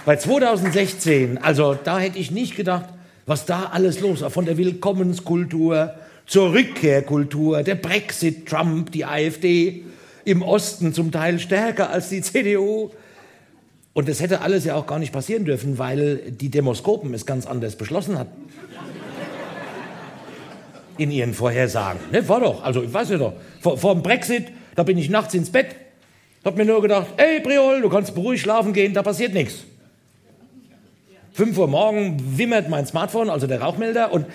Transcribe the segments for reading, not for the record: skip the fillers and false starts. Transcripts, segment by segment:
Bei 2016, also da hätte ich nicht gedacht, was da alles los war. Von der Willkommenskultur zur Rückkehrkultur, der Brexit, Trump, die AfD, im Osten zum Teil stärker als die CDU. Und das hätte alles ja auch gar nicht passieren dürfen, weil die Demoskopen es ganz anders beschlossen hatten. In ihren Vorhersagen. Ne, war doch, also ich weiß ja doch, vor dem Brexit, da bin ich nachts ins Bett, hab mir nur gedacht, ey Priol, du kannst beruhigt schlafen gehen, da passiert nichts. 5 Uhr morgen wimmert mein Smartphone, also der Rauchmelder, und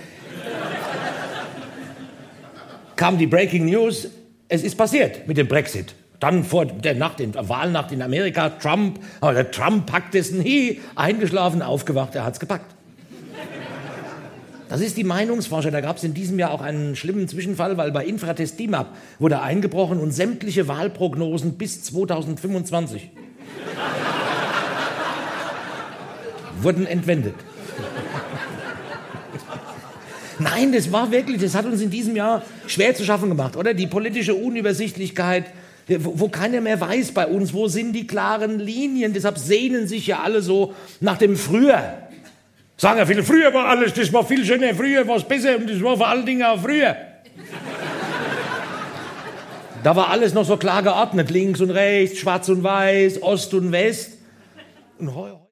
kam die Breaking News, es ist passiert mit dem Brexit. Dann vor der Wahlnacht in Amerika, Trump, aber der Trump packt es nie, eingeschlafen, aufgewacht, er hat's gepackt. Das ist die Meinungsforscher. Da gab es in diesem Jahr auch einen schlimmen Zwischenfall, weil bei Infratest DIMAP wurde eingebrochen und sämtliche Wahlprognosen bis 2025 wurden entwendet. Nein, das war wirklich, das hat uns in diesem Jahr schwer zu schaffen gemacht, oder? Die politische Unübersichtlichkeit, wo keiner mehr weiß bei uns, wo sind die klaren Linien. Deshalb sehnen sich ja alle so nach dem Früher. Sagen ja viele, früher war alles, das war viel schöner, früher war es besser und das war vor allen Dingen auch früher. Da war alles noch so klar geordnet, links und rechts, schwarz und weiß, Ost und West. Und